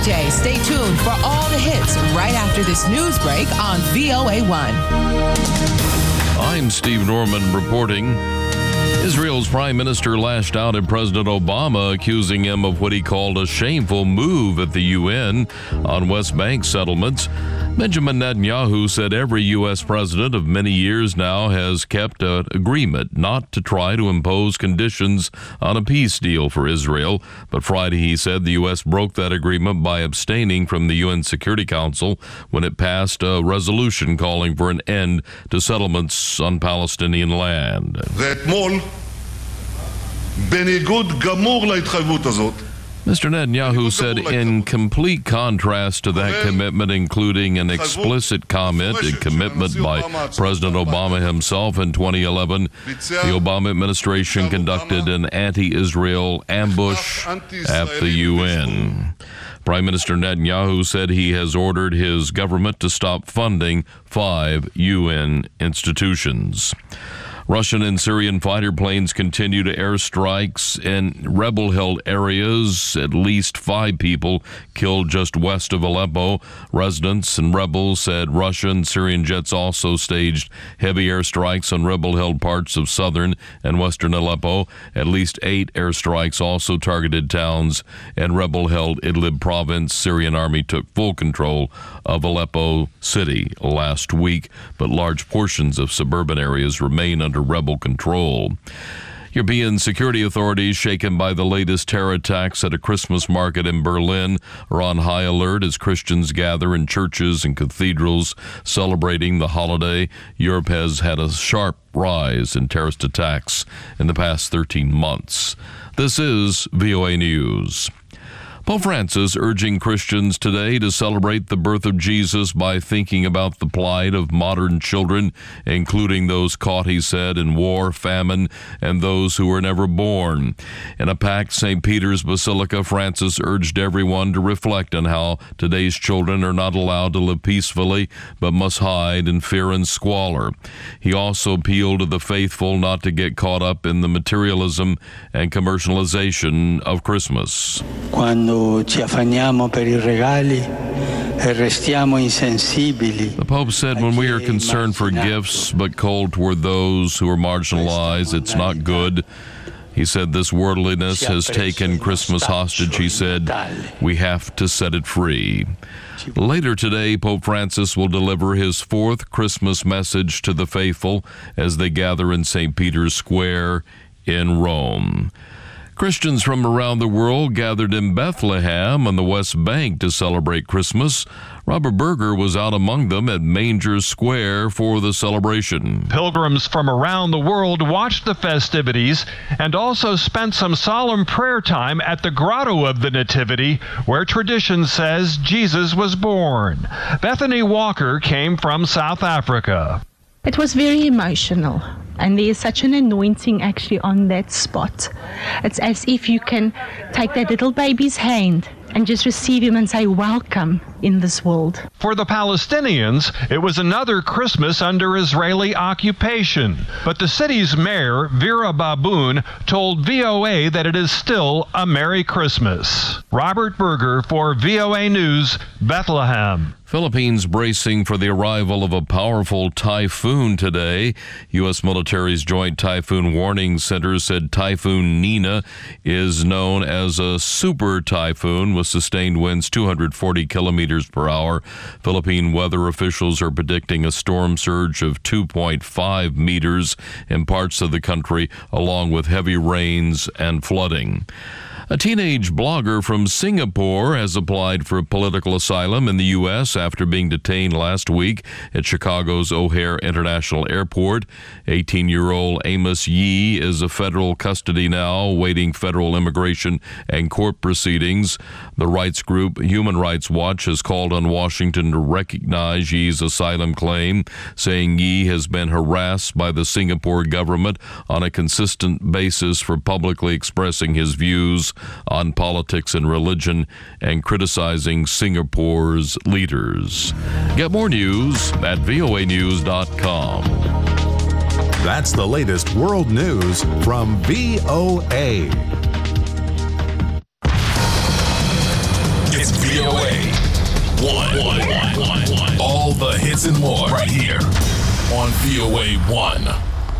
DJ. Stay tuned for all the hits right after this news break on VOA1. I'm Steve Norman reporting. Israel's prime minister lashed out at President Obama, accusing him of what he called a shameful move at the UN on West Bank settlements. Benjamin Netanyahu said every U.S. president of many years now has kept an agreement not to try to impose conditions on a peace deal for Israel. But Friday, he said the U.S. broke that agreement by abstaining from the UN Security Council when it passed a resolution calling for an end to settlements on Palestinian land. Mr. Netanyahu said in complete contrast to that commitment, including an explicit comment, a commitment by President Obama himself in 2011, the Obama administration conducted an anti-Israel ambush at the UN. Prime Minister Netanyahu said he has ordered his government to stop funding 5 UN institutions. Russian and Syrian fighter planes continue to airstrikes in rebel-held areas. At least 5 people killed just west of Aleppo. Residents and rebels said Russian and Syrian jets also staged heavy airstrikes on rebel-held parts of southern and western Aleppo. At least 8 airstrikes also targeted towns in rebel-held Idlib province. Syrian army took full control of Aleppo city last week, but large portions of suburban areas remain under rebel control. European security authorities, shaken by the latest terror attacks at a Christmas market in Berlin, are on high alert as Christians gather in churches and cathedrals celebrating the holiday. Europe has had a sharp rise in terrorist attacks in the past 13 months. This is VOA News. Pope Francis urging Christians today to celebrate the birth of Jesus by thinking about the plight of modern children, including those caught, he said, in war, famine, and those who were never born. In a packed St. Peter's Basilica, Francis urged everyone to reflect on how today's children are not allowed to live peacefully, but must hide in fear and squalor. He also appealed to the faithful not to get caught up in the materialism and commercialization of Christmas. Ci affanniamo per I regali e restiamo insensibili. The Pope said when we are concerned for gifts but cold toward those who are marginalized, it's not good. He said this worldliness has taken Christmas hostage. He said we have to set it free. Later today, Pope Francis will deliver his 4th Christmas message to the faithful as they gather in St. Peter's Square in Rome. Christians from around the world gathered in Bethlehem on the West Bank to celebrate Christmas. Robert Berger was out among them at Manger Square for the celebration. Pilgrims from around the world watched the festivities and also spent some solemn prayer time at the Grotto of the Nativity, where tradition says Jesus was born. Bethany Walker came from South Africa. It was very emotional, and there's such an anointing actually on that spot. It's as if you can take that little baby's hand and just receive him and say, welcome in this world. For the Palestinians, it was another Christmas under Israeli occupation. But the city's mayor, Vera Baboon, told VOA that it is still a Merry Christmas. Robert Berger for VOA News, Bethlehem. Philippines bracing for the arrival of a powerful typhoon today. U.S. military's Joint Typhoon Warning Center said Typhoon Nina is known as a super typhoon with sustained winds 240 kilometers per hour. Philippine weather officials are predicting a storm surge of 2.5 meters in parts of the country, along with heavy rains and flooding. A teenage blogger from Singapore has applied for political asylum in the U.S. after being detained last week at Chicago's O'Hare International Airport. 18-year-old Amos Yee is in federal custody now, awaiting federal immigration and court proceedings. The rights group Human Rights Watch has called on Washington to recognize Yee's asylum claim, saying Yee has been harassed by the Singapore government on a consistent basis for publicly expressing his views on politics and religion and criticizing Singapore's leaders. Get more news at voanews.com. That's the latest world news from VOA. It's VOA This and more right here on VOA 1.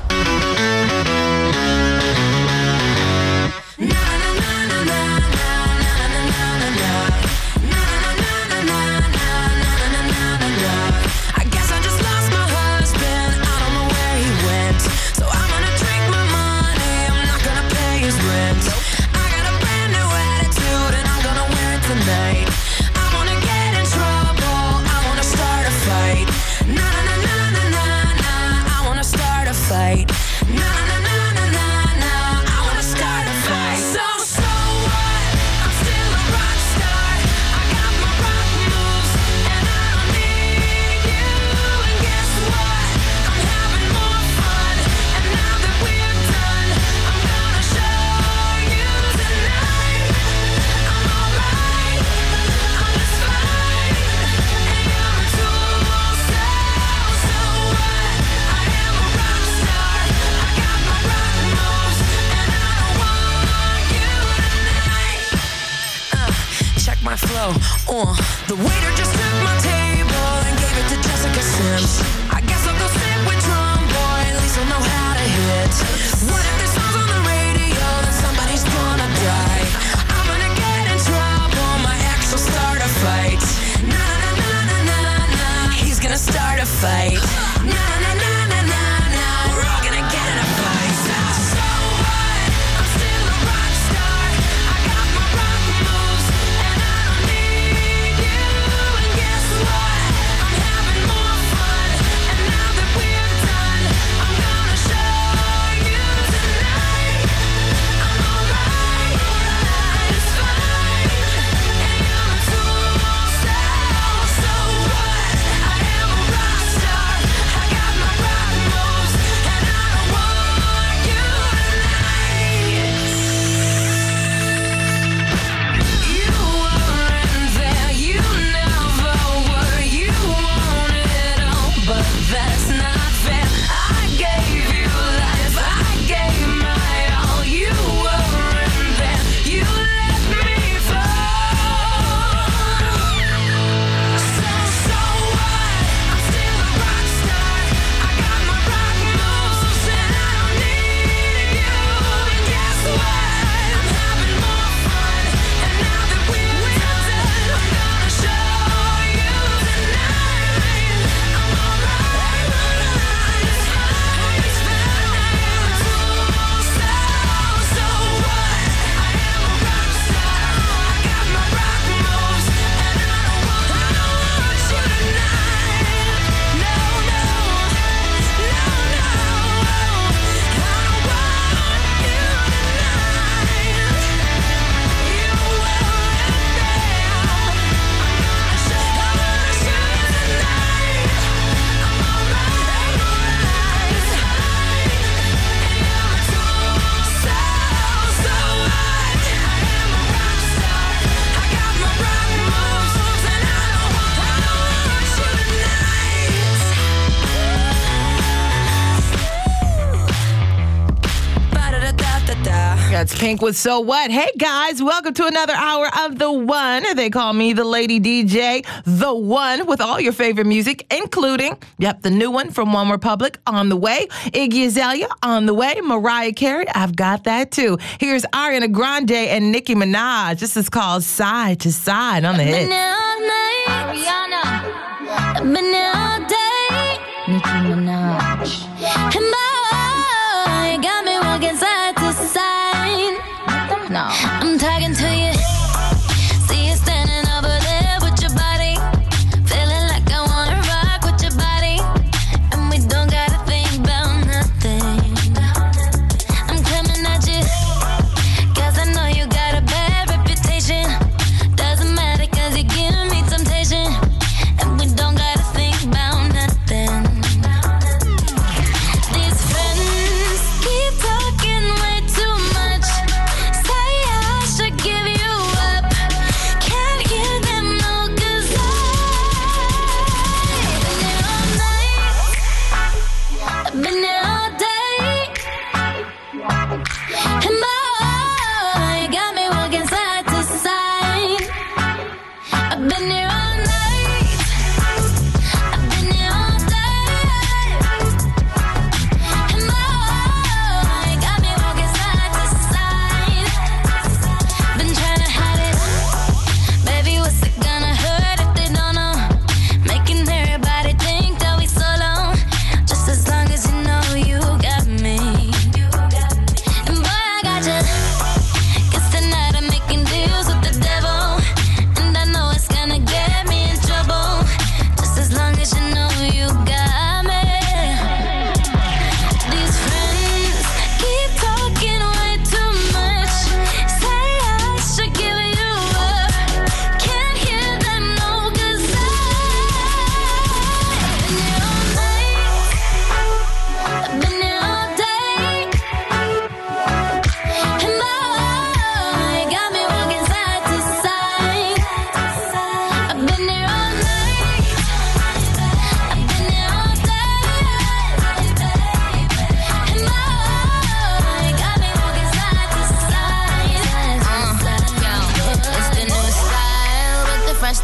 The waiter just took my table and gave it to Jessica Sims. I guess I'll go sit with Drum Boy, at least I'll know how to hit. What if this song's on the radio, then somebody's gonna die? I'm gonna get in trouble, my ex will start a fight. Na na na na na na, he's gonna start a fight. Na na na na na na, we're all gonna get in a fight. So what? I'm still a rock star. I got my rock moves, and I don't need you. And guess what? I'm having more fun. And now that we're done, I'm gonna show you tonight. I'm alright, it's fine. And you're a tool, so what? I am a rock star. I got my rock moves, and I don't want you tonight. You weren't there, you never were. You want it all, but that's not fair. I gave you life, I gave my all. You weren't there, you let me fall. So what? I'm still a rock star. I got my rock moves, and I don't need you. And guess what? I'm having more fun. And now that we're done, I'm gonna show you tonight. I'm alright, it's fine, it's fine. So what? I am a rock star. I got my rock moves, and I don't want you tonight. No, no, no, no. I don't want you tonight. You weren't there. I'm gonna show you tonight. I'm alright, it's fine. And you're a tool, so what? I am a rock star. I got my rock moves, and I don't want you tonight. Ba-da-da-da-da-da. That's Pink with So What. Hey guys, welcome to another hour of The One. They call me the Lady DJ, The One, with all your favorite music, including, the new one from One Republic, On the Way. Iggy Azalea, On the Way. Mariah Carey, I've got that too. Here's Ariana Grande and Nicki Minaj. This is called Side to Side on the hit. Ariana, been all day. Nicki Minaj. And boy, got me walking side to side. No, I'm talking to you. See you standing over there with your body. Feeling like I wanna rock with your body. And we don't gotta think about nothing. I'm coming at you, 'cause I know you got a bad reputation. Doesn't matter 'cause you give me temptation. And we don't gotta think about nothing. These friends keep talking way too much. Say I should give you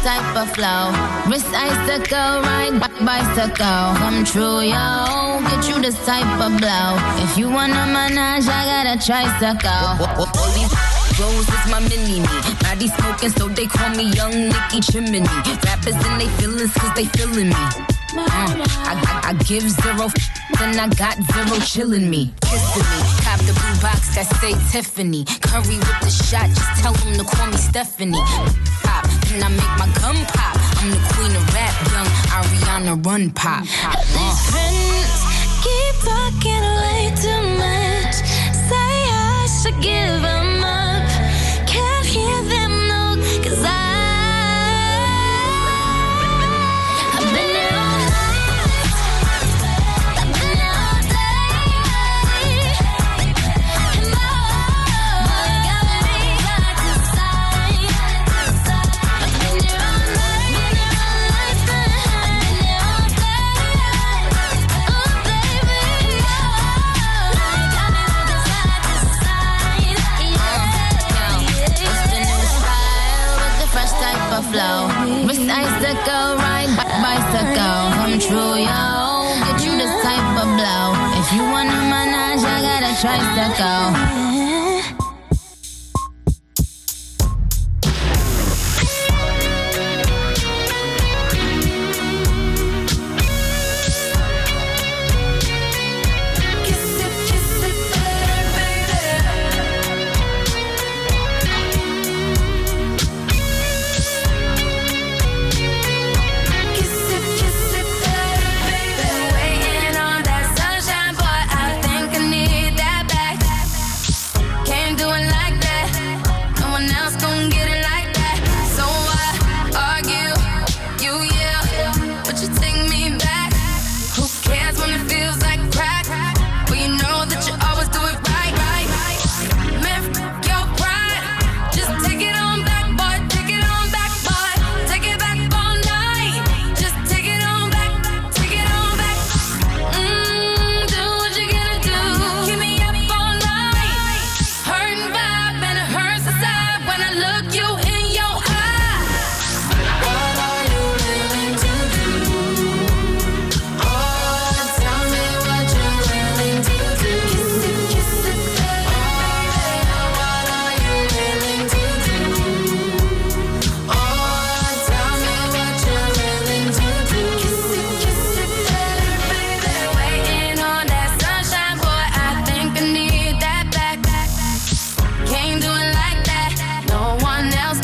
type of flow. Wrist icicle, ride bicycle. Come true, yo. Get you this type of blow. If you wanna manage, I got a tricycle. All these Rose is my mini-me. Body smoking, so they call me Young Nicky Chimney. Rappers and they feelings, cause they feeling me. I give zero and I got zero chillin' me. Kissing me. Cop the blue box that say Tiffany. Curry with the shot, just tell them to call me Stephanie. Pop, and I make my gun pop. I'm the queen of rap, young Ariana Run Pop. These friends keep talking way too much. Say I should give them up. Can't hear them, no, cause I've been there all night. I've been there all day. And boy, got me side to side. I've been there all night. I've been there all day. Oh, baby, got me moving side to side. It's the new style with the fresh type of flow. Wrist icicle, ride bicycle. Come true, yo. Get you this type of blow. If you wanna manage, I got a tricycle. Waiting on that sunshine, boy, I think I need that back. Can't do it like that. No one else gon' get it like that. So I argue, you yell, but you take me back. Who cares when it feels like crack? But you know that you always do it right, right. Man, f your pride. Just take it on back, boy. Take it on back, boy. Take it back all night. Just take it on back. Take it on back. Do what you gotta do. Keep me up all night. Hurting vibe and it hurts inside when I look you in your eye. What are you willing to do? Oh, tell me what you're willing to do. Kiss it, baby. What are you willing to do? Oh, tell me what you're willing to do. Kiss it, baby. Waiting on that sunshine, boy. I think I need that back. Can't do it like that. No one else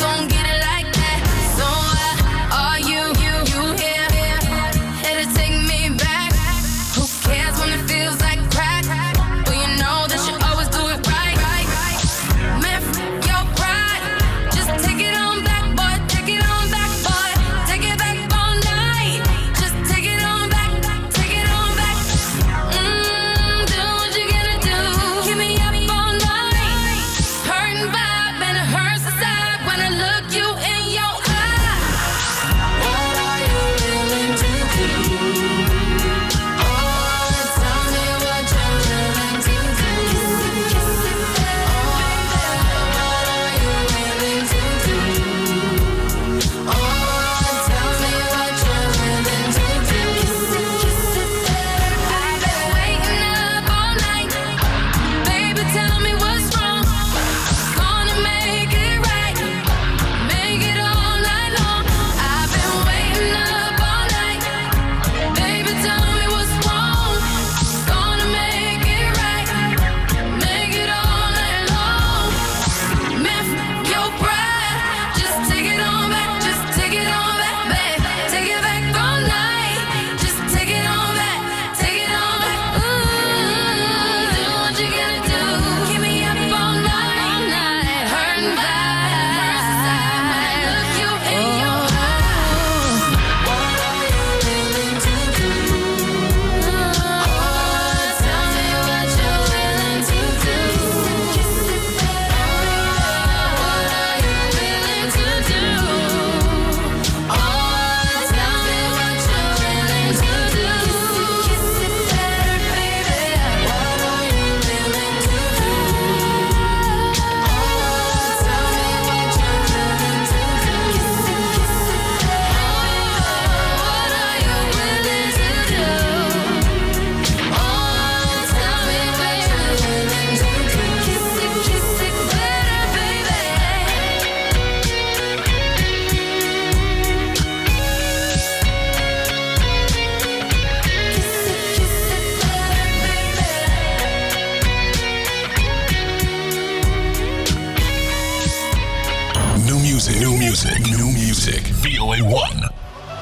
music. New music. New music. VOA 1.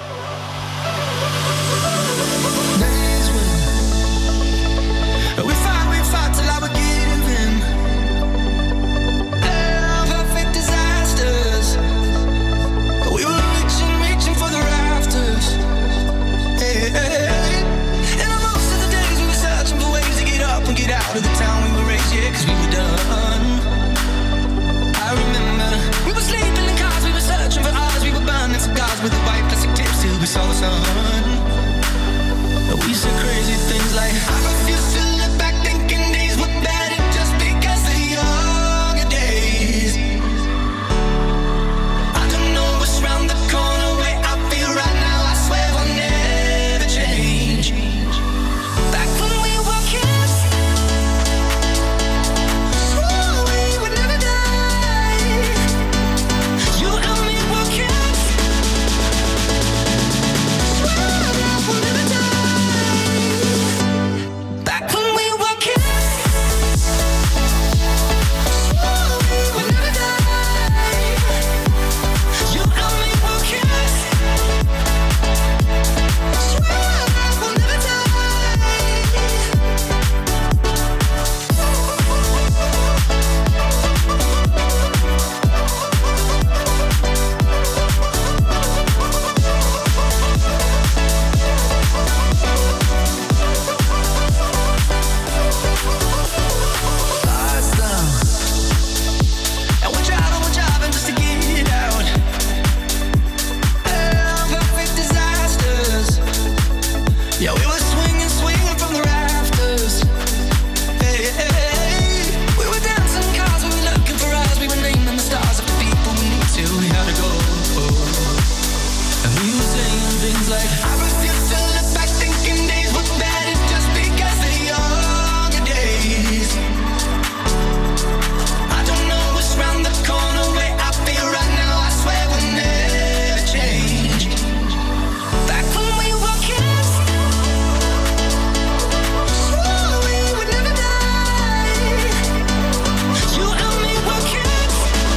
We fought till I would give in. Perfect disasters. We were reaching for the rafters. Hey, hey, hey. And most of the days we were searching for ways to get up and get out of the town we were raised, yeah, 'cause we were done. I remember we were sleeping in cars, we were searching for ours, we were burning cigars with the white plastic tips till we saw the sun. We said crazy things like, I refuse to look back thinking days were better just because of younger days. I don't know what's round the corner, way I feel right now, I swear I'll never change. Back when we were kids, swore we would never die. You and me were kids, swear that we'll never die. Back when we were kids, swore we would never die. You and me were kids, swear that we'll never die. Awesome. And we're driving just to get out. Perfect disasters. Yeah, we were swinging from the rafters. Hey, hey, hey. We were dancing in cars, we were looking for us, we were naming the stars of the people we need to, we had to go. And we were saying things like, I refuse to look back thinking days were better just because of younger days. I don't know what's round the corner, way I feel right now, I swear we'll never change. Back when we were kids, swore we would never die. You and me were kids,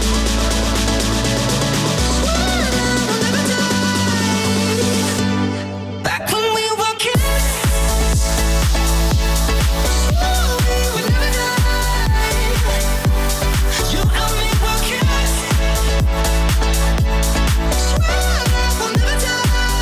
swear that we'll never die. Back when we were kids, swore we would never die. You and me were kids, swear that we'll never die.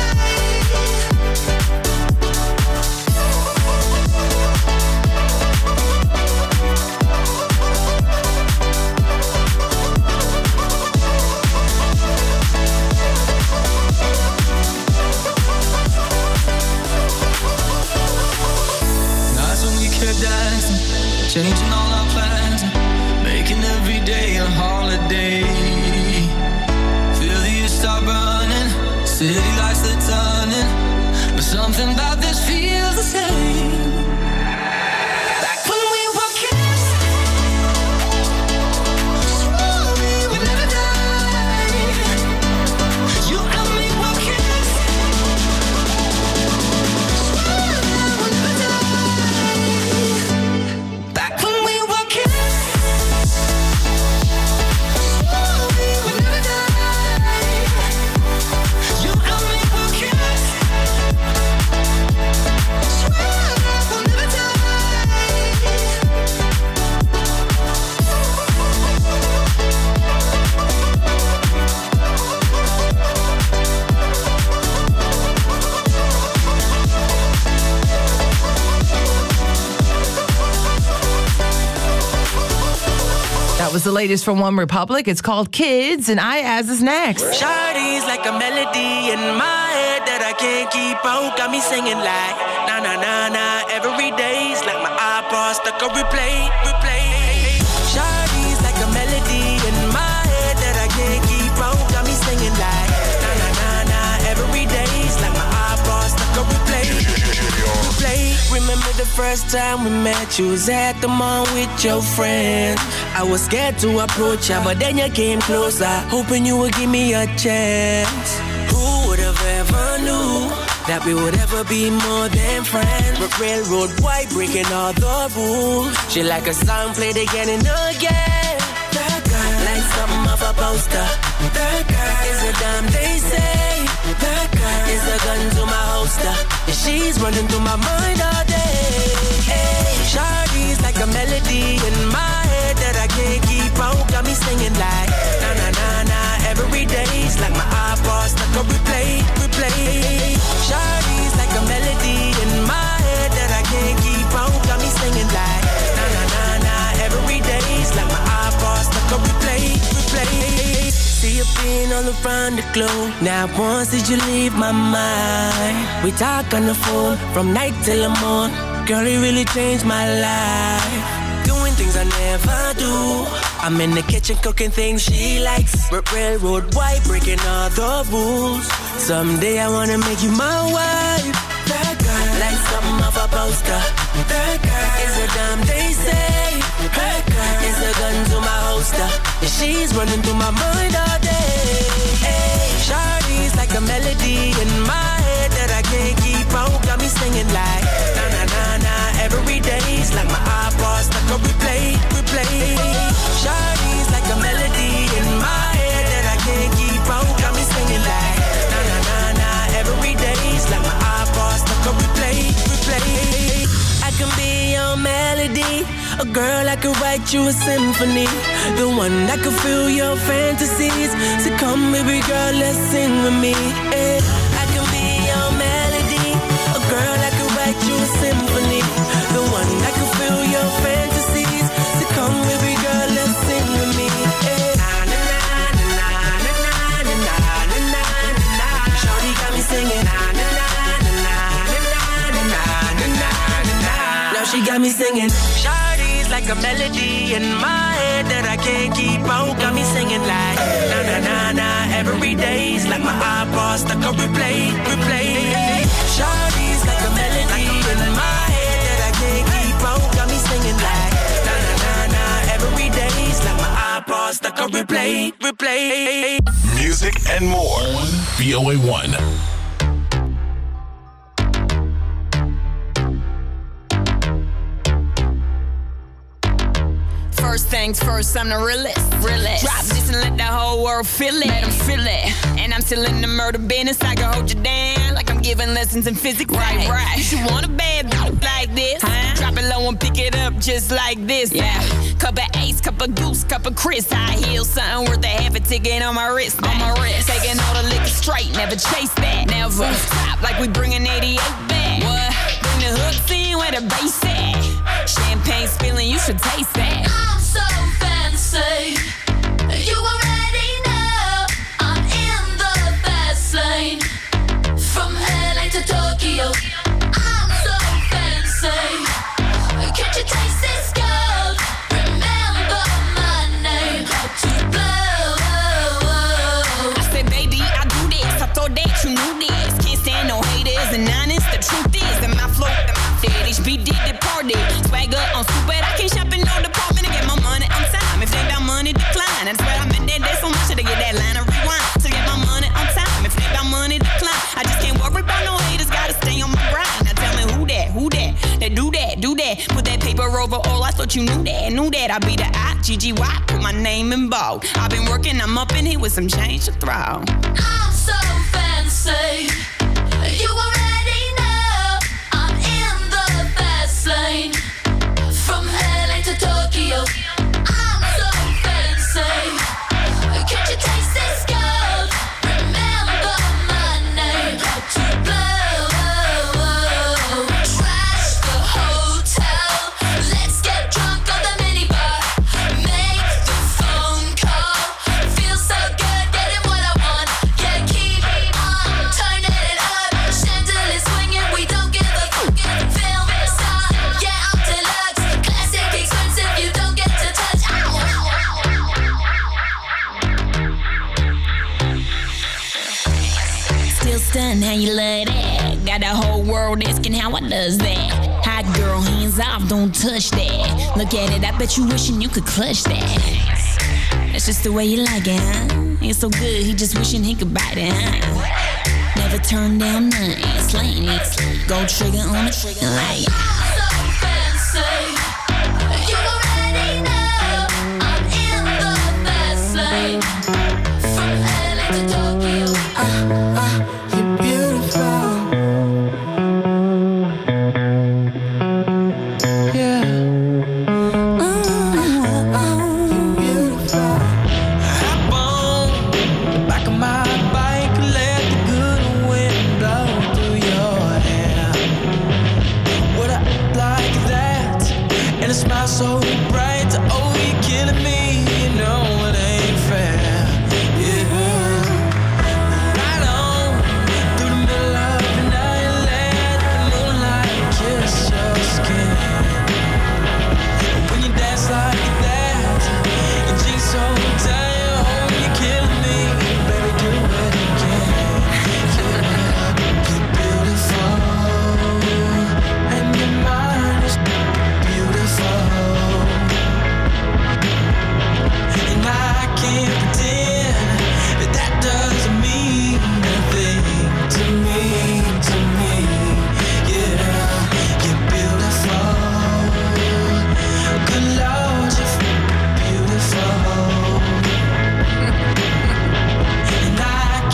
Nights when we kept dancing, changing all our plans, making every day a holiday. Feel the years start burning, city lights they're turning, but something about this feels the same. Back when we were kids, swore we would never die. You and me were kids, swear that we'll never die. Back when we were kids, swore we would never die. You and me were kids, swear that we'll never die. That was the latest from One Republic. It's called Kids, and IAZ is next. Shawty's like a melody in my head that I can't keep out. Got me singing like na na na na every day's like my iPod stuck on replay. Shawty's like a melody in my head that I can't keep out. Got me singing like na na na na every day's like my iPod stuck on replay. Remember the first time we met, you was at the mall with your friends. I was scared to approach ya, but then you came closer, hoping you would give me a chance. Who would have ever knew that we would ever be more than friends? But railroad white breaking all the rules. She like a song played again and again. That girl like something of a a poster. That girl is a dime, they say. That girl is a gun to my holster. And she's running through my mind all day. Hey, Shawty's like a melody in my head that I can't keep out. Got me singing like na na na na every day's like my iPod stuck on replay. Shawty's like a melody in my head that I can't keep out. Got me singing like na na na na every day's like my iPod stuck on replay. See you being all around the globe. Now once did you leave my mind? We talk on the phone from night till the morning. Girl, it really changed my life. Doing things I never do. I'm in the kitchen cooking things she likes. Railroad white, breaking all the rules. Someday I wanna make you my wife. That girl, like something off a poster. That girl is a dime, they say. That girl is a gun to my holster. And she's running through my mind all day. Hey, Shawty's like a melody in my head that I can't keep out. Got me singing like na na na na every day's like my iPod stuck on replay. Shawty's like a melody in my head that I can't keep out. Got me singing like na na na na every day's like my iPod stuck on replay. I can be your melody, a girl I could write you a symphony, the one that could fill your fantasies. So come, baby girl, let's sing with me. Yeah. I can be your melody, a girl I could write you a symphony, the one that could fill your fantasies. So come, baby girl, let's sing with me. Yeah. Shawty got me singing. Now she got me singing. Shawty's like a melody in my head that I can't keep out. Got me singing like na na na na every day's like my iPod stuck on replay. Shawty's like a melody in my head that I can't keep out. Got me singing like na na na na every day's like my iPod stuck on replay. Music and more on VOA1. First things first, I'm the realest. Drop this and let the whole world feel it. Let them feel it. And I'm still in the murder business. I can hold you down like I'm giving lessons in physics. Right. You should want a bad bitch like this. Drop it low and pick it up just like this. Yeah. Cup of Ace, cup of Goose, cup of Chris. I heal something worth a half a ticket on my wrist. Taking all the liquor straight, never chase that. Never stop like we bringing 88 back. What? Bring the hooks in where the bass at. Champagne spilling, you should taste that. I'm so fancy. You already know I'm in the fast lane. From LA to Tokyo, I'm so fancy. Can't you taste this gold? Remember my name, how to blow. I said, baby, I do this. I thought that you knew this. Can't stand no haters and honest. The truth is that my flow, HB did the party. Swagger on stupid. I can't shop in no department to get my money on time. If they got money, decline. That's where I'm in that day so much to get that line of rewind. To get my money on time. If they got money, decline. I just can't worry about no haters. Gotta stay on my grind. Now tell me who that? That do that. Put that paper over all. I thought you knew that. I be the I-G-G-Y. Put my name in bold. I've been working. I'm up in here with some change to throw. I'm so fancy. You already know I'm in the fast lane. From LA to Tokyo, I'm so fancy. Can't you taste this gold? Remember my name, how to blow. Trash the hotel. Let's get drunk on the minibar. Make the phone call. Feel so good, getting what I want. Yeah, keep on turning it up. Chandelier swinging, we don't give a fuck. Film star, yeah, I'm deluxe. Classic, expensive, you don't get to touch. Still stunned how you love that. Got the whole world asking how I does that. Hot girl, hands off, don't touch that. Look at it, I bet you wishing you could clutch that. That's just the way you like it, huh? It's so good, he just wishing he could bite it, huh? Never turn down nothing, slaying it. Go trigger on the trigger like. I'm so fancy. You already know I'm in the fast lane.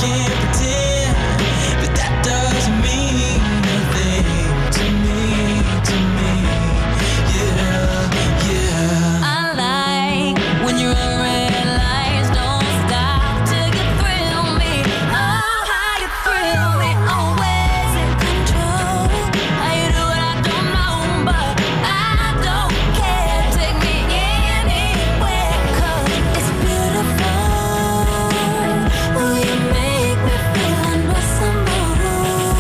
can't pretend that that doesn't mean nothing to me, yeah, yeah. I like when you're on red lights, don't stop till you thrill me. Oh, how you thrill me, always in control. How you do it, I don't know, but I don't care. Take me anywhere, 'cause it's beautiful. Will you make me feel unmissable?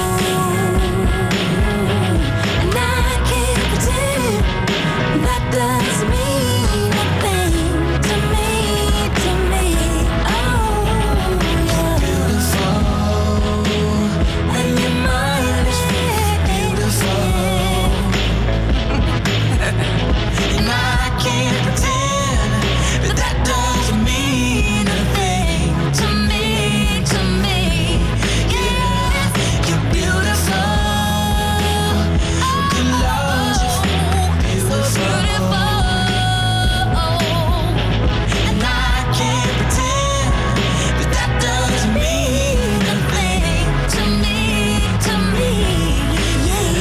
And I can't pretend that doesn't mean nothing to me, oh yeah. Beautiful, And your mind is beautiful. And I can't pretend that that doesn't mean nothing to me, yeah. You're beautiful. Good Lord, you're beautiful. And I can't pretend that that doesn't mean nothing to me, yeah,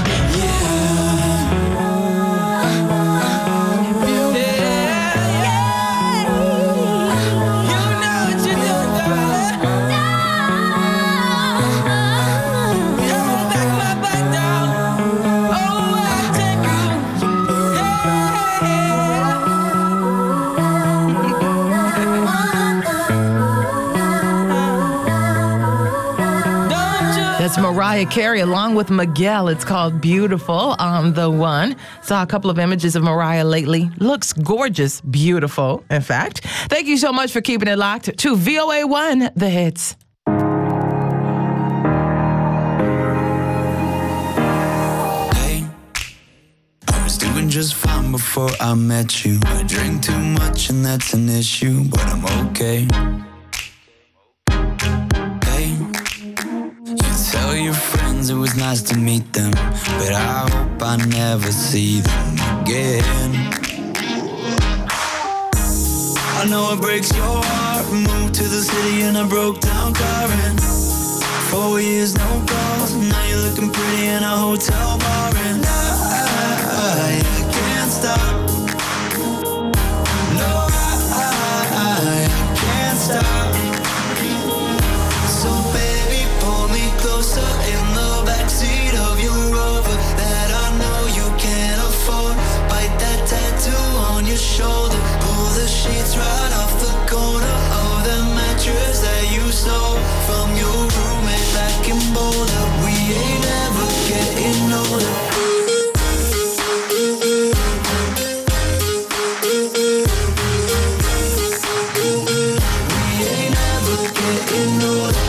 That's Mariah Carey along with Miguel. It's called Beautiful on The One. Saw a couple of images of Mariah lately. Looks gorgeous. Beautiful, in fact. Thank you so much for keeping it locked to VOA1, The Hits. Hey, I was doing just fine before I met you. I drink too much and that's an issue, but I'm okay. Hey, you tell your friends it was nice to meet them, but I hope I never see them again. I know it breaks your heart. Moved to the city and I broke down crying. 4 years, no calls. Now you're looking pretty in a hotel bar, and I can't stop. No, I can't stop. So baby, pull me closer in the backseat of your Rover that I know you can't afford. Bite that tattoo on your shoulder. Pull the sheets right off the corner of the mattress that you stole from your roommate back in Boulder. We ain't ever getting older. We ain't ever getting older.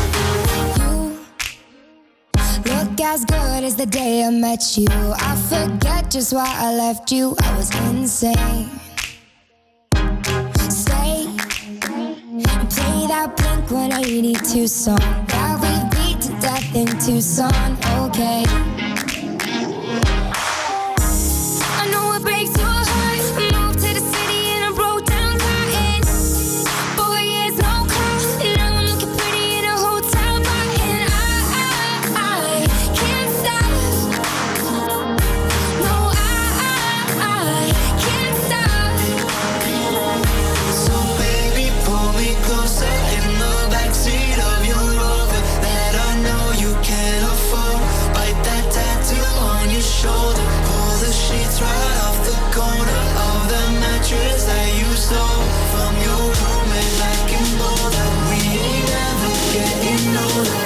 Look as good as the day I met you. I forget just why I left you. I was insane. Stay and play that Blink-182 song that we beat to death in Tucson. Okay. I know it breaks your heart. Moved to the city and I broke down crying. 4 years, no call. Now I'm looking pretty in a hotel bar, and I can't stop. No, I can't stop. So baby, pull me closer in the backseat of your Rover that I know you can't afford. Bite that tattoo on your shoulder. Pull the sheets right off the corner of the mattress that you stole from your roommate back in Boulder. We ain't ever getting older.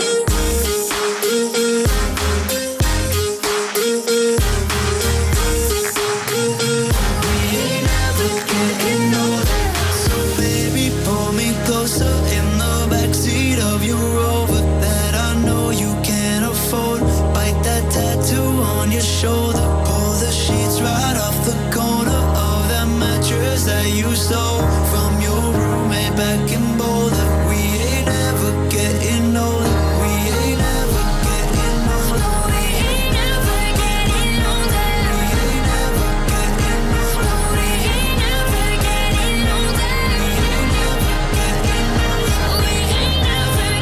We ain't ever getting older. So baby, pull me closer in the backseat of your Rover that I know you can't afford. Bite that tattoo on your shoulder. Pull the sheets right off the corner of that mattress that you stole from your roommate back in Boulder. We ain't ever getting older. We ain't ever getting older. We ain't ever getting older. We ain't ever getting older. We ain't ever getting older. We ain't ever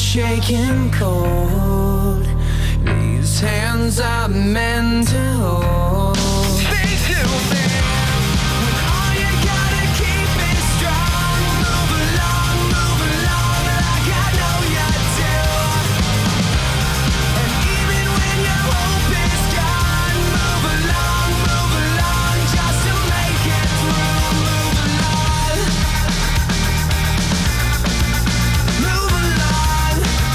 shaking cold. These hands are meant to hold. Speak to me when all you gotta keep is strong. Move along like I know you do. And even when your hope is gone, move along just to make it through. Move along. Move along.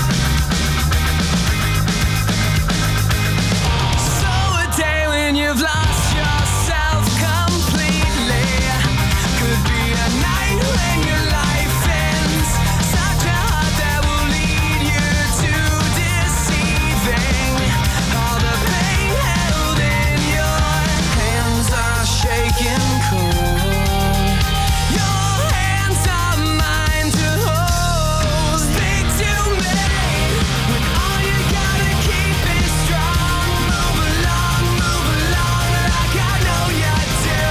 So a day when you've lost yourself completely could be a night when your life ends. Such a heart that will lead you to deceiving. All the pain held in your hands are shaking cold. Your hands are mine to hold. Speak to me when all you gotta keep is strong. Move along like I know you do.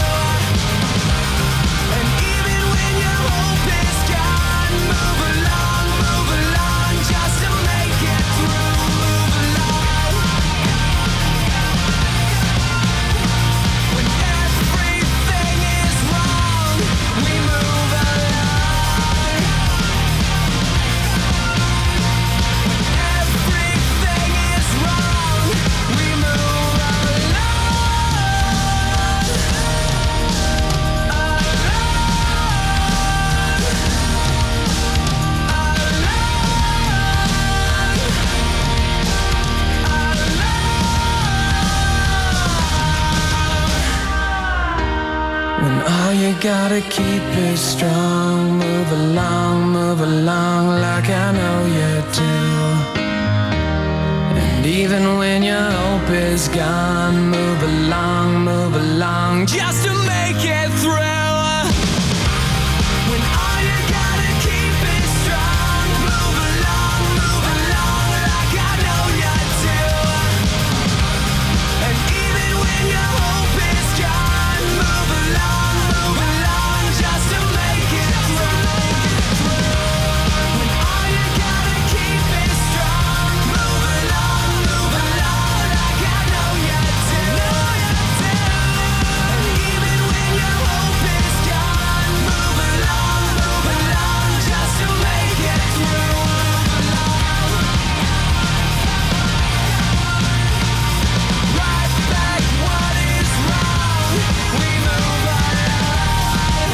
And even when your hope is gone, move along just to make it through. Move along. When everything is wrong, we move along. Everything is wrong, we move When all you gotta keep is strong, move along like I know you do. And even when your hope is gone, move along just to make it through. When all you gotta keep is strong, move along like I know you do. And even when your hope is gone, move along just to make it through. When all you gotta keep is strong, move along like I know you do. And even when your hope is gone, move along just to make it through. Right back what is wrong, we move along.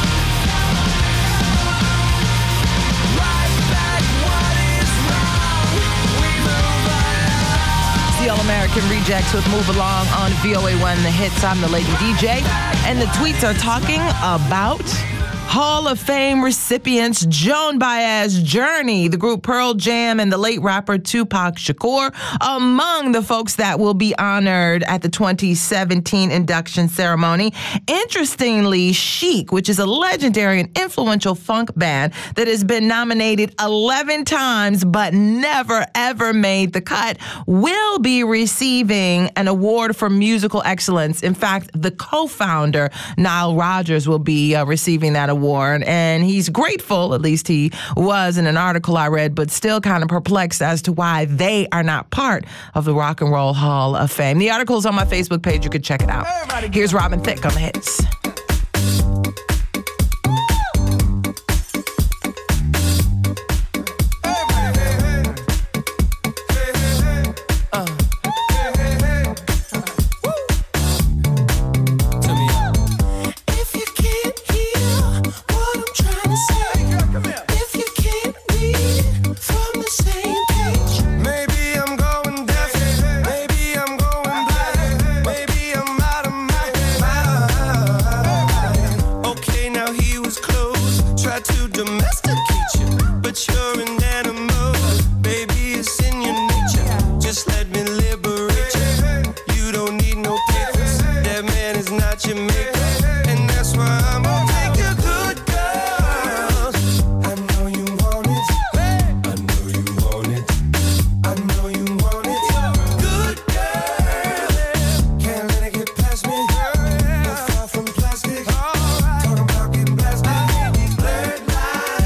Right back what is wrong, we move along. The All American Rejects with Move Along on VOA1 The Hits. I'm the Lady DJ. And the tweets are talking about Hall of Fame recipients Joan Baez's journey, the group Pearl Jam, and the late rapper Tupac Shakur among the folks that will be honored at the 2017 induction ceremony. Interestingly, Chic, which is a legendary and influential funk band that has been nominated 11 times but never ever made the cut, will be receiving an award for musical excellence. In fact, the co-founder, Nile Rodgers, will be receiving that award. And he's grateful, at least he was in an article I read, but still kind of perplexed as to why they are not part of the Rock and Roll Hall of Fame. The article is on my Facebook page. You can check it out. Here's Robin Thicke on The Hits. If you can't hear what I'm trying to say, if you can't read from the same page, maybe I'm going deaf, maybe I'm going blind, maybe I'm out of my mind. Okay, now he was close, tried to domesticate you, but you're an animal, baby, it's in your nature. Just let me liberate you. You don't need no papers. That man is not your maker. And that's why I'm gonna make a good girl. I know you want it. I know you want it. I know you want it. Good girl. Can't let it get past me. Not far from plastic. Talking about getting blasted. Blurred lines.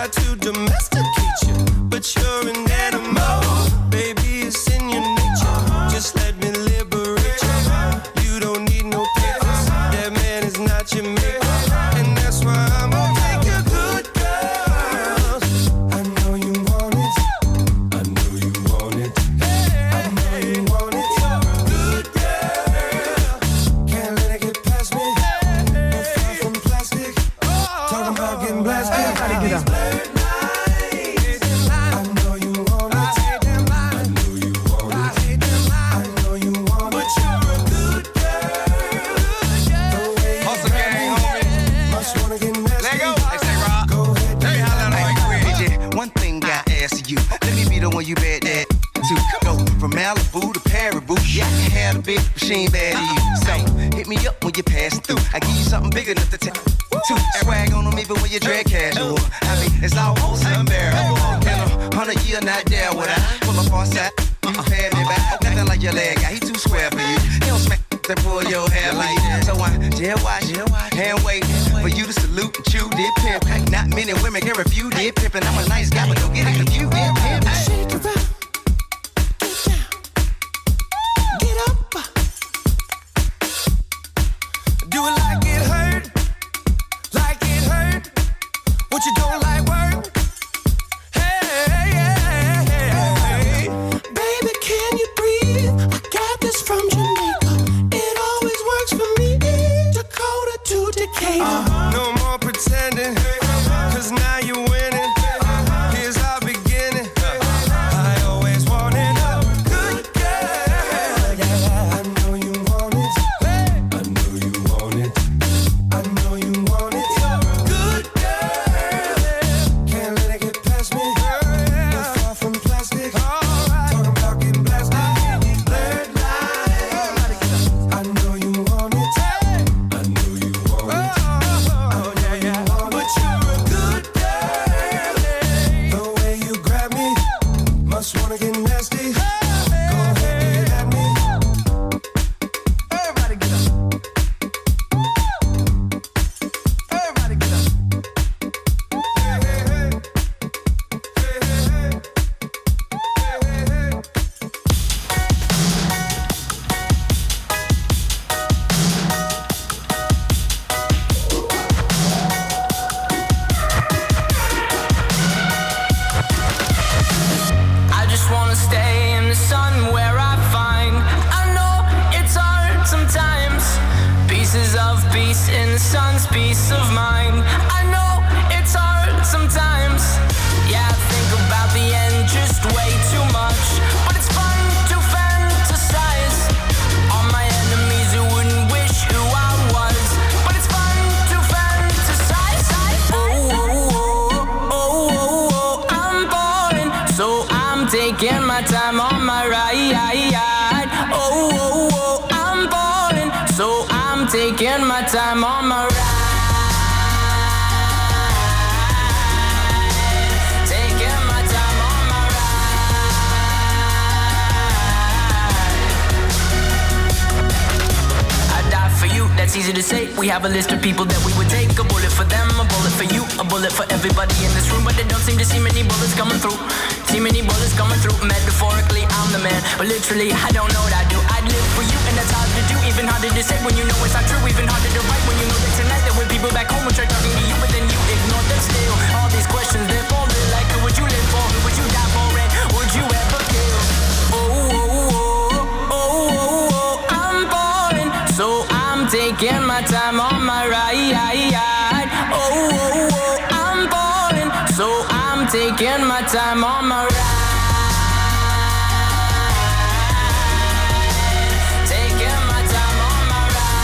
try to domesticate you, but you're an animal. Baby, it's in your nature. Just let me liberate you. You don't need no papers. That man is not your maker. And that's why I'm gonna make you good, girl. I know you want it. I know you want it. I know you want it. Good girl. Can't let it get past me. You're far from plastic. Talking about getting blasted. Everybody get up. You bet that to go from Malibu to Paribu. Yeah, I can have a big machine bad to you. So hit me up when you're passing through. I give you something big enough to take. Swag on them even when you drag casual. I mean, it's almost unbearable. In 100 years, not there would I pull up on side. You pay me back. Nothing like your leg guy. He too square for you. He don't smack and pull your hair like that. So I jail watch and wait for you to salute and chew did pimp. Not many women can refuse did pimp, and I'm a nice guy, but don't get it confused did pimp. Shake it up, get down, get up. Do it like it hurt, like it hurt. What you don't like work? Hey, baby, can you breathe? I got this from Jamaica. It always works for me. Dakota to Decatur. No more pretending, 'cause now you're winning. Here's our beginning. I always wanted a good girl. I know you want it. I know you want it. I know you want it. Good girl. Can't let it get past me. You're far from plastic. Talking about getting blasted. Blurred lines. I know you want it. I know you want it. Oh yeah. But you're a good girl. The way you grab me, must wanna get nasty. Go ahead, get at me. Everybody get up. Everybody get up. Hey, hey, hey. Hey, hey, hey. Hey, hey, hey. I just wanna stay in the sun where I find. I know it's hard sometimes. Pieces of peace in the sun's peace of mind. I know it's hard sometimes. Yeah, I think about the end just way too much. But it's fun to fantasize. All my enemies who wouldn't wish who I was. But it's fun to fantasize. Oh, I'm balling, so I'm taking my time on my ride. Oh, I'm balling, so I'm taking my time on my ride. Taking my time on my ride. I die for you, that's easy to say. We have a list of people that we would take. A bullet for them, a bullet for you, a bullet for everybody in this room. But they don't seem to see many bullets coming through. See many bullets coming through. Metaphorically, I'm the man, but literally, I don't know what I do. I'd live for you, and that's hard to do. Even harder to say when you know it's not true. Even harder to write when you know that tonight there were people back home who tried talking to you, but then you ignore them still. All these questions, they're falling like, who would you live for? Who would you die for? And would you ever kill? Oh, I'm balling, so I'm taking my time on my ride. Oh, I'm balling, so I'm taking my time on my ride. Taking my time on my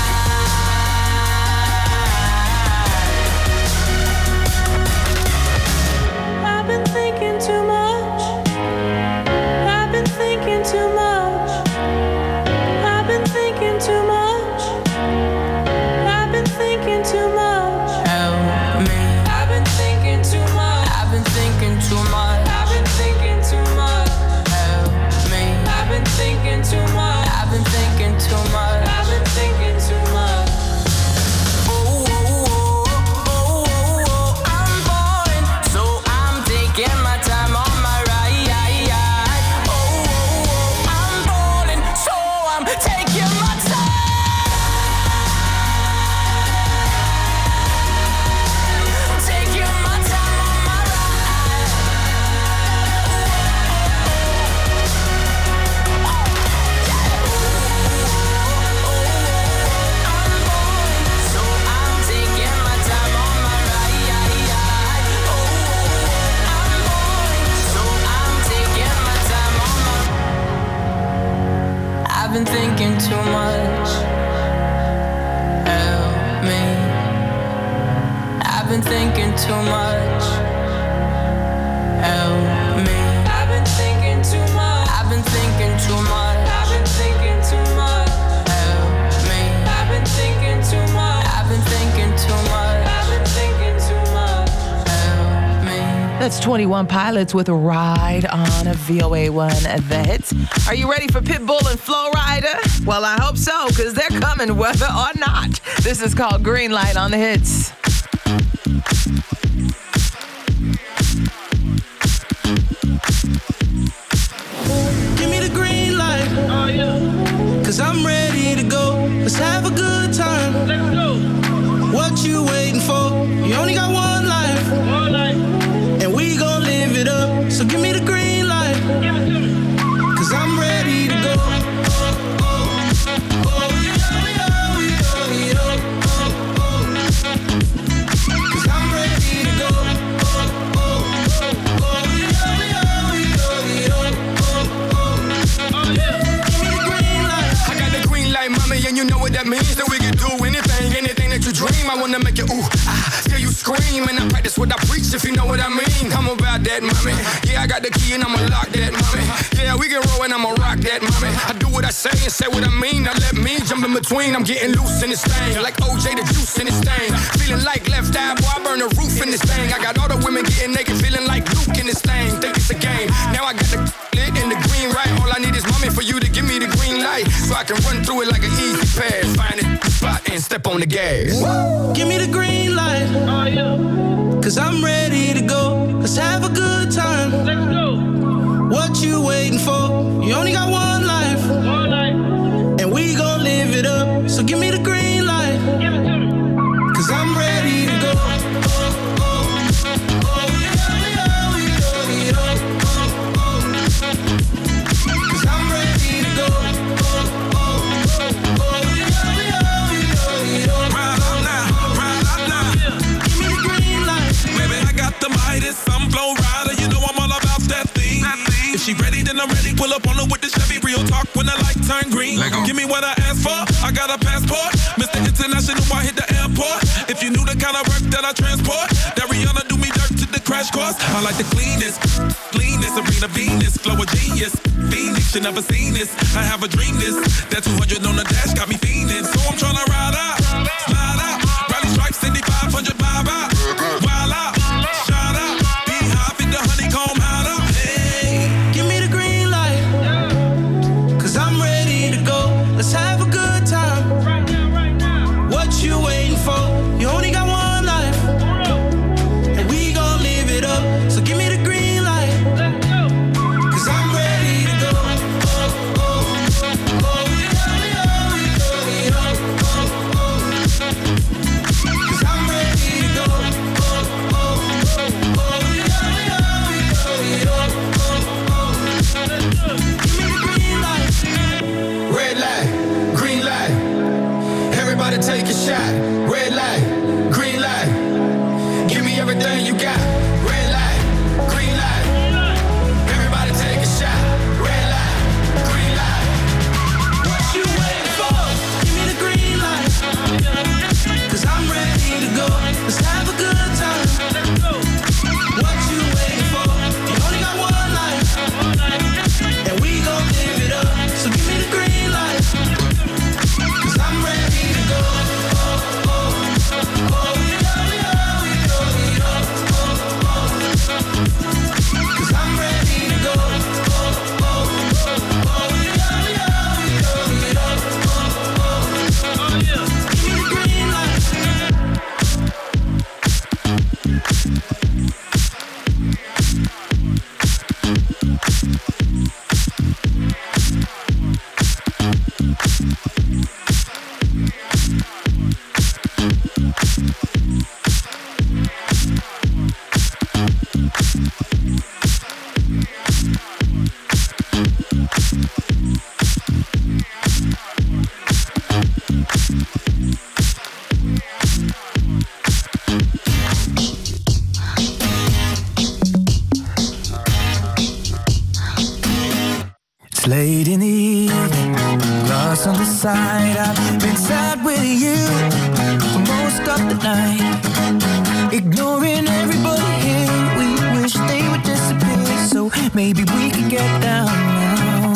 ride. I've been thinking too much. I've been thinking too much. I've been thinking too much. I've been thinking too much. Help me. I've been thinking too much. I've been thinking too much. I've been thinking too thinking too much. Help me. I've been thinking too much. I've been thinking too much. I've been thinking too much. Help me. I've been thinking too much. I've been thinking too much. I've been thinking too much. Help me. That's 21 Pilots with a Ride on a VOA1 The Hits. Are you ready for Pitbull and Flo Rida? Well, I hope so, because they're coming whether or not. This is called Green Light on The Hits. Give me the green light. Oh, yeah. Cause I'm ready to go. Let's have a good time. Let's go. What you waiting for? You only got one life. One life. And we gon' live it up. So give me the green light. Give it to me. Cause I'm ready to go. Cause I'm ready to go. I got the green light, mommy, and you know what that means. That we can do anything that you dream. I wanna make you ooh, hear you scream. And I practice what I preach, if you know what I mean. I'm about that, mommy. Yeah, I got the key and I'ma lock that, mommy. Yeah, we can roll and I'ma rock that, mommy. I do what I say and say what I mean. Now let me jump in between. I'm getting loose in this thing, like OJ the juice in this thing. Feeling like left eye, boy, I burn the roof in this thing. I got all the women getting naked, feeling like Luke in this thing. Think it's a game. Now I got the lit and the green right. All I need is mommy for you to give me the green light, so I can run through it like an easy pass. Find it, spot and step on the gas. Give me the green light. Oh, yeah. Cause I'm ready to go. Let's have a good time. Let's go. What you waiting for? You only got one life. One life. And we gon' live it up. So give me the green light. Give it to me. Cause I'm ready to go. Cause I'm ready to go. I'm Flo Rida, you know I'm all about that thing. If she ready, then I'm ready. Pull up on her with the Chevy. Real talk when the light turn green. Give me what I asked for. I got a passport. Mr. International, I hit the airport. If you knew the kind of work that I transport, that Rihanna do me dirt to the crash course. I like the cleanest, Serena Venus, flow a genius. Phoenix, you never seen this. I have a dream this. That 200 on the dash got me fiending. So I'm tryna ride out, slide out. Rally stripes, 500 vibe out. Wild out. Let's have a good time. Right now. What you waiting for? You only got one life. And we gon' live it up. So give me the green light. Let's go. Cause I'm ready to go. Cause I'm ready to go. Give me the green light. Red light, green light. Everybody take a shot. Red light, green light. Give me everything you got. Red light, green light. Everybody take a shot. Red light, green light. What you waiting for? Give me the green light. Cause I'm ready to go. Let's have a good time. What you waiting for? You only got one life. And we gon' live it up. So give me the green light. Cause I'm ready to go. Cause I'm ready to go. Give me the green light. It's late in the evening, lost on the side. I've been sad with you for most of the night. Ignoring everybody here, we wish they would disappear. So maybe we could get down now.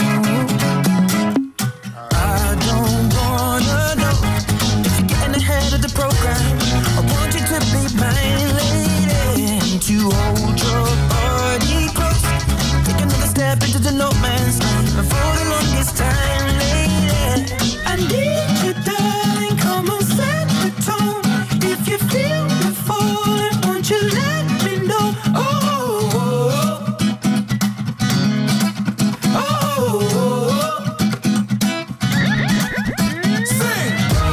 I don't wanna know if you're getting ahead of the program. I want you to be my lady and to hold your body close. Take another step into the no man's land. And for the longest time, lady, I need you, darling. Come on, set the tone. If you feel me falling, won't you let me know? Oh, oh, oh, oh, oh. Sing.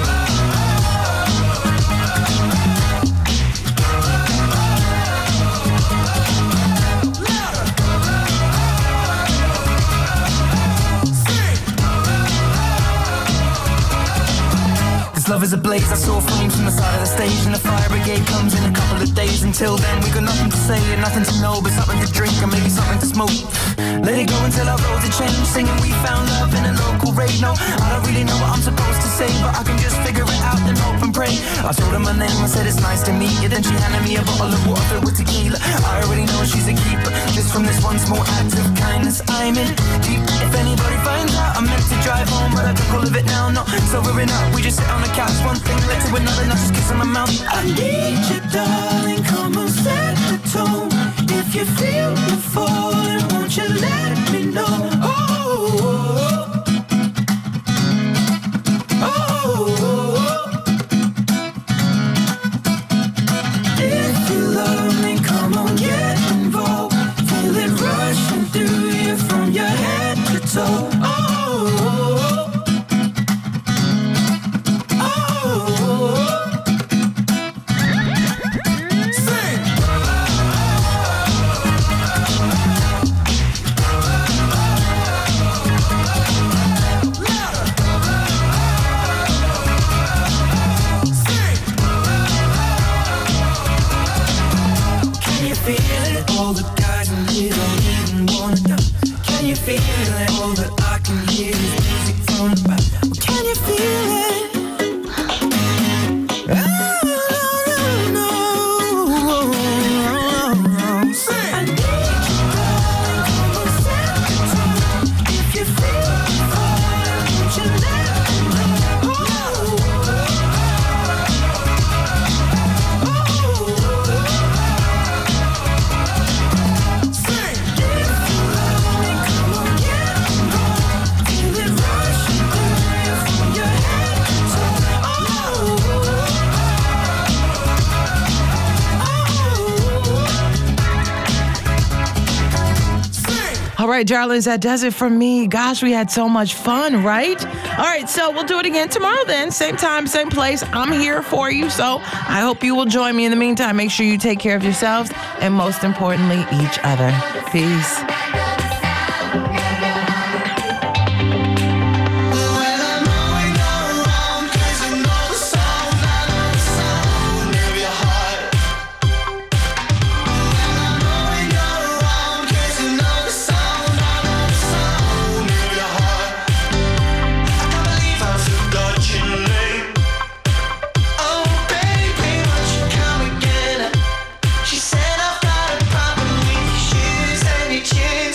This love is a blaze, I saw flames from the side of the stage. And the fire brigade comes in a couple of days. Until then we got nothing to say and nothing to know, but something to drink and maybe something to smoke. Let it go until our roads are changed. Singing we found love in a local rave. No, I don't really know what I'm supposed to say, but I can just figure it out and hope and pray. I told her my name, I said it's nice to meet you. Then she handed me a bottle of water filled with tequila. I already know she's a keeper. Just from this one small act of kindness I'm in deep. If anybody finds out, I'm meant to drive home, but I took all of it now. No, sobering up, we just sit on the couch. One thing led to another, not just kiss on my mouth. I need you, darling, come on, set the tone. If you feel me falling, won't you let me know? Oh, oh, oh, oh. If you love me, come on, get involved. Feel it rushing through you from your head to toe. Oh, all the guys in here don't even wanna know. Can you feel it? All that I can hear is music from the back. Well, can you feel it? Oh, no, no, no. Sing. I need you, darling, come on, set the tone. If you feel it, won't you let me know? Oh, All right, darlings, that does it for me. Gosh, we had so much fun, right? All right, so we'll do it again tomorrow then. Same time, same place. I'm here for you, so I hope you will join me. In the meantime, make sure you take care of yourselves and most importantly, each other. Peace. She said I've got a problem with your shoes and your chairs.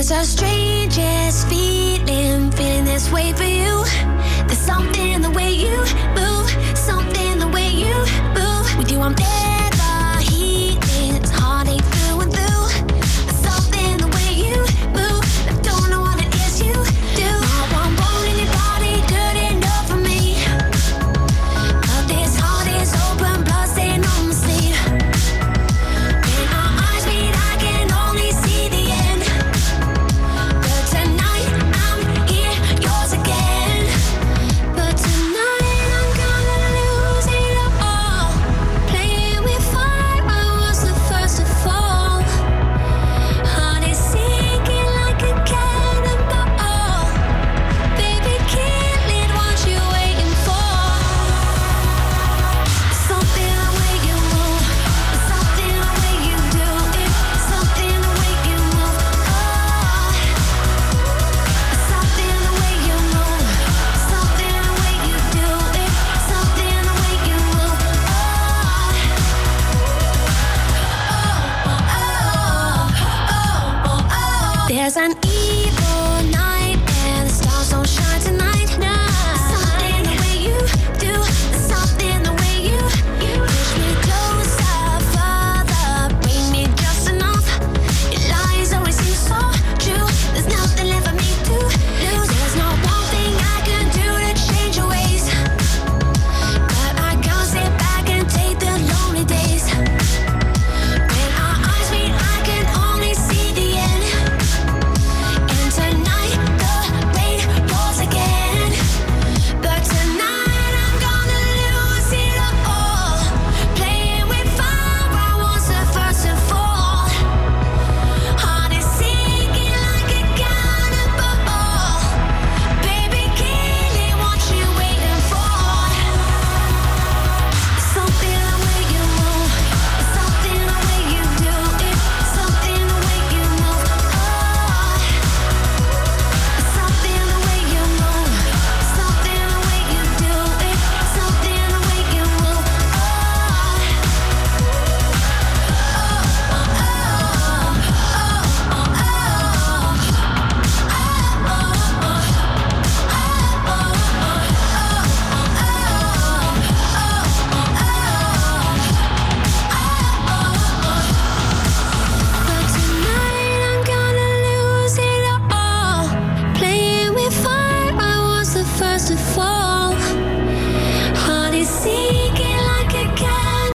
It's a strange